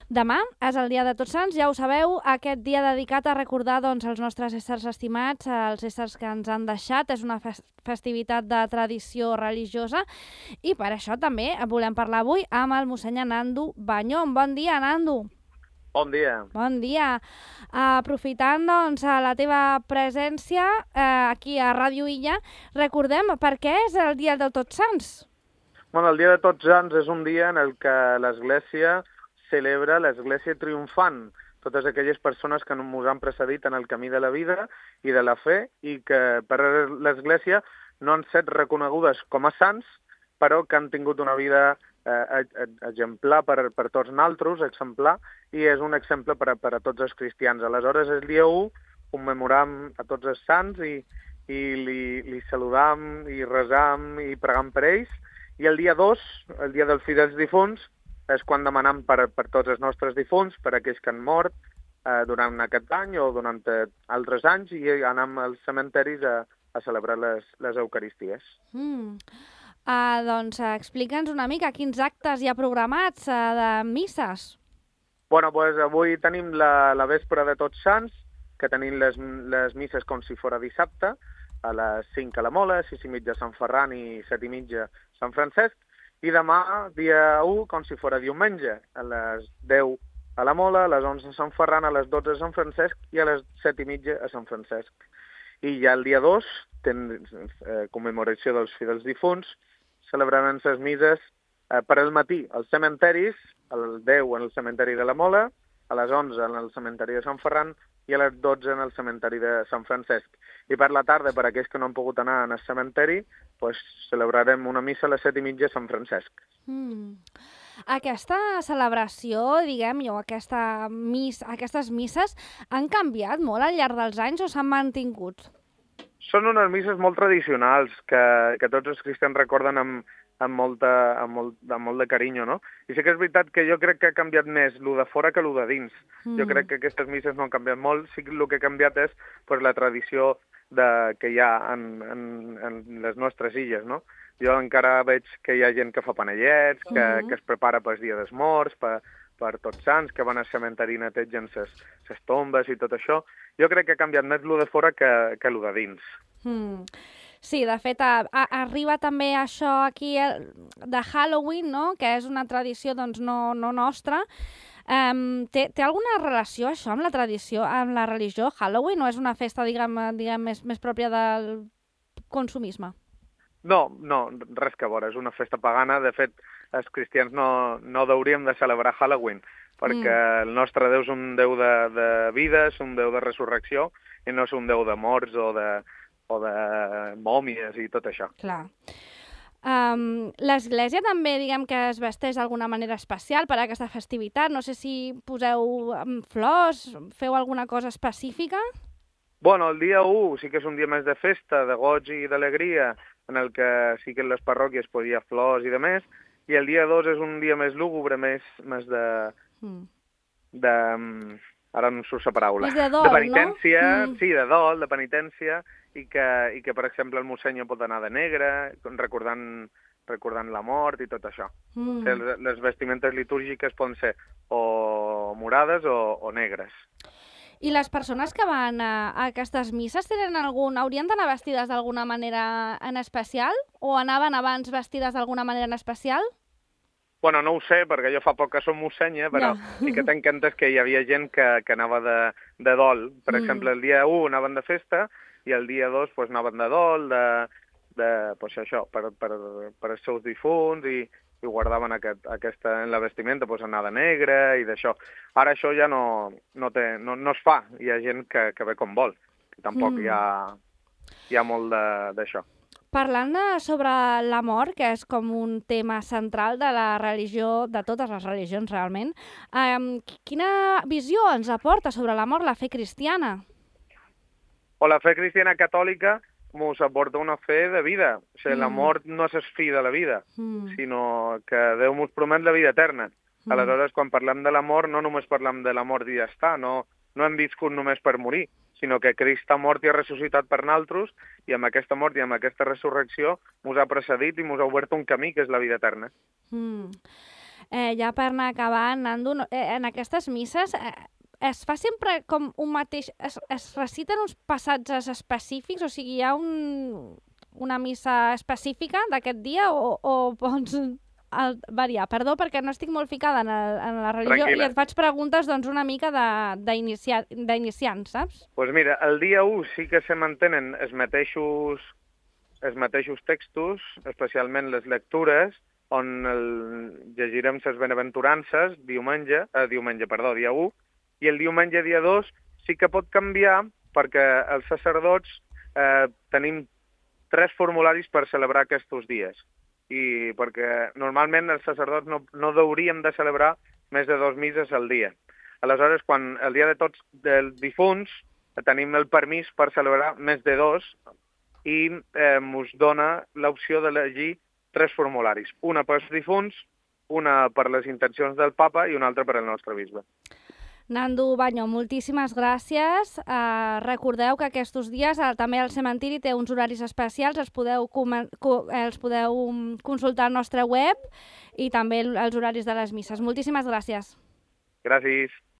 Demà és el dia de Tots Sants, ja ho sabeu, aquest dia dedicat a recordar els nostres éssers estimats, els éssers que ens han deixat. És una festivitat de tradició religiosa i per això també volem parlar avui amb el mossèn Nando Banyón. Bon dia, Nando. Bon dia. Bon dia. Aprofitant la teva presència aquí a Ràdio Illa, recordem per què és el dia de Tots Sants. Bueno, el dia de Tots Sants és un dia en el que l'Església celebra l'Església triomfant, totes aquelles persones que ens han precedit en el camí de la vida i de la fe i que per l'Església no han estat reconegudes com a sants, però que han tingut una vida exemplar per tots nosaltres, exemplar, i és un exemple per a tots els cristians. Aleshores, el dia 1 commemoram a tots els sants i li saludam i resam i pregam per ells, i el dia 2, el dia dels fidels difunts, és quan demanam per tots els nostres difunts, per aquells que han mort durant aquest any o durant altres anys, i anem als cementeris a celebrar les Eucaristies. Doncs explica'ns una mica quins actes hi ha programats de misses. Bueno, pues avui tenim la vespra de Tots Sants, que tenim les misses com si fos dissabte, a les 5 a la Mola, 6:30 a Sant Ferran i 7:30 a Sant Francesc, i demà, dia 1, com si fos diumenge, a les 10 a la Mola, a les 11 a Sant Ferran, a les 12 a Sant Francesc i a les 7:30 a Sant Francesc. I ja el dia 2, commemoració dels fidels difunts, celebraran les misses per al matí als cementeris, al 10 en el cementeri de la Mola, a les 11 en el cementeri de Sant Ferran i a les 12 en el cementeri de Sant Francesc. I per la tarda, per a aquells que no han pogut anar al cementeri, celebrarem una missa a les 7:30 a Sant Francesc. Aquesta celebració, diguem-ne, o aquestes misses han canviat molt al llarg dels anys o s'han mantingut? Són unes misses molt tradicionals que tots els cristians recorden amb molt de carinyo, no? I sí que és veritat que jo crec que ha canviat més lo de fora que lo de dins. Jo crec que aquestes misses no han canviat molt, sí que el que ha canviat és la tradició que hi ha en les nostres illes, no? Jo encara veig que hi ha gent que fa panellets, que es prepara pel Dia dels Morts, per Tots Sants, que van al cementeri i netegen les tombes i tot això. Jo crec que ha canviat més lo de fora que lo de dins. Sí, de fet, arriba també això aquí de Halloween, no?, que és una tradició no nostra. Té alguna relació això amb la tradició, amb la religió, Halloween, o és una festa, diguem més pròpia del consumisme? No, res que veure, és una festa pagana. De fet, els cristians no hauríem de celebrar Halloween, perquè el nostre Déu és un Déu de vida, és un Déu de resurrecció, i no és un Déu de morts o de mòmies i tot això. Clar. L'Església també, diguem que es vesteix d'alguna manera especial per a aquesta festivitat. No sé si poseu flors, feu alguna cosa específica? Bueno, el dia 1 sí que és un dia més de festa, de goig i d'alegria, en el que sí que en les parròquies hi ha flors i de més, i el dia 2 és un dia més lúgubre, més de ara no surt la paraula. És de dol, de penitència, no? Sí, de dol, de penitència, i que, per exemple, el mossèn pot anar de negre, recordant la mort i tot això. Les vestimentes litúrgiques poden ser o morades o negres. I les persones que van a aquestes misses haurien d'anar vestides d'alguna manera en especial? O anaven abans vestides d'alguna manera en especial? Bueno, no ho sé, perquè jo fa poc que som mossèn, però sí que tenc entès que hi havia gent que anava de dol. Per exemple, el dia 1 anaven de festa i el dia 2 anaven de dol, això, per els seus difunts, i guardaven en la vestimenta anar de negre i d'això. Ara això ja no es fa, hi ha gent que ve com vol. Tampoc hi ha molt d'això. Parlant sobre la mort, que és com un tema central de la religió, de totes les religions realment, quina visió ens aporta sobre la mort la fe cristiana? La fe cristiana catòlica ens aporta una fe de vida. O sigui, la mort no és el fi de la vida, sinó que Déu ens promet la vida eterna. Aleshores, quan parlem de la mort, no només parlem de la mort i ja està, no hem viscut només per morir, sinó que Crist ha mort i ha ressuscitat per nosaltres, i amb aquesta mort i amb aquesta resurrecció ens ha precedit i ens ha obert un camí, que és la vida eterna. ja per anar acabant, Nando, en aquestes misses es fa sempre com un mateix... Es reciten uns passatges específics? O sigui, hi ha una missa específica d'aquest dia o pots variar? Perdó, perquè no estic molt ficada en la religió. Tranquil·la. I et faig preguntes doncs, una mica d'iniciants, saps? Doncs mira, el dia 1 sí que se mantenen els mateixos textos, especialment les lectures, on llegirem les benaventurances dia 1, i el diumenge dia 2 sí que pot canviar perquè els sacerdots tenim 3 formularis per celebrar aquests dies. I perquè normalment els sacerdots no hauríem de celebrar més de 2 misses al dia. Aleshores, quan el dia de tots els difunts tenim el permís per celebrar més de 2 i ens dona l'opció d'elegir 3 formularis. Una per als difunts, una per les intencions del papa i una altra per al nostre bisbe. Nando Baño, moltíssimes gràcies. Recordeu que aquests dies també el cementiri té uns horaris especials, els podeu consultar al nostre web i també els horaris de les misses. Moltíssimes gràcies. Gràcies.